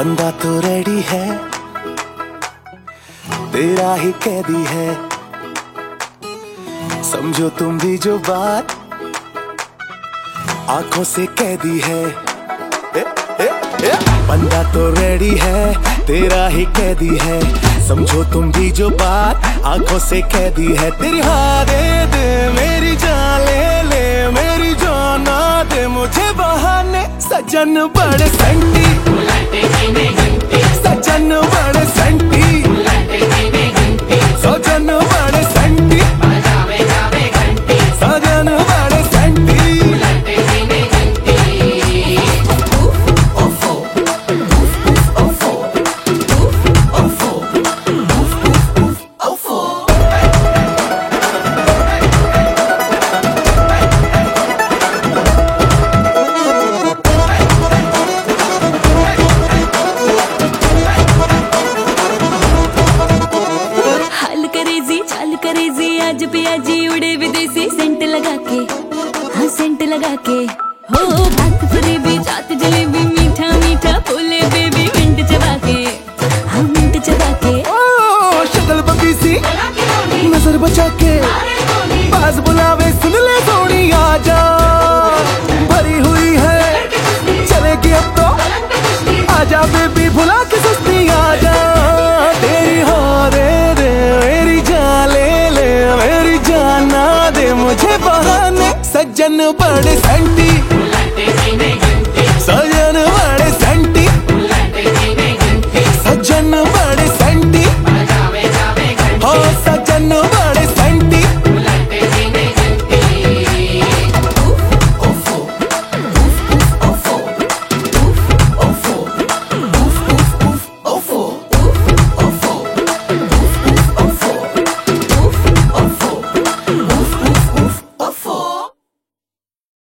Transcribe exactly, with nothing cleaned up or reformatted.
बंदा तो रेडी है, तेरा ही कैदी है। समझो तुम भी जो बात, आंखों से कैदी है। ए, ए, ए, बंदा तो रेडी है, तेरा ही कैदी है। समझो तुम भी जो बात, आंखों से कैदी है। तेरी हाँ दे दे, मेरी जान ले ले, मेरी जान ना दे मुझे बहाने। सजन बड़े सेंटी, सजन बड़े सेंटी, सजन बड़े सेंटी, सजन बड़े सेंटी। आज पियाजी उड़े विदेशी सेंट लगा के, हाँ सेंट लगा के। हो बात फरेबी जात जलेबी, मीठा मीठा बोले बेबी, मिंट चबा के, हाँ मिंट चबा के। ओ शक्ल बबी सी, नजर बचा के, पास बुलावे सुन ले सोनी आजा। भरी हुई है चलेगी अब तो, आजा बेबी भुला के सुस्ती आजा। तेरी हाँ दे दे, मेरी जान ले ले, मेरी जान ना दे मुझे बहाने। सज्जन बड़े सेंटी,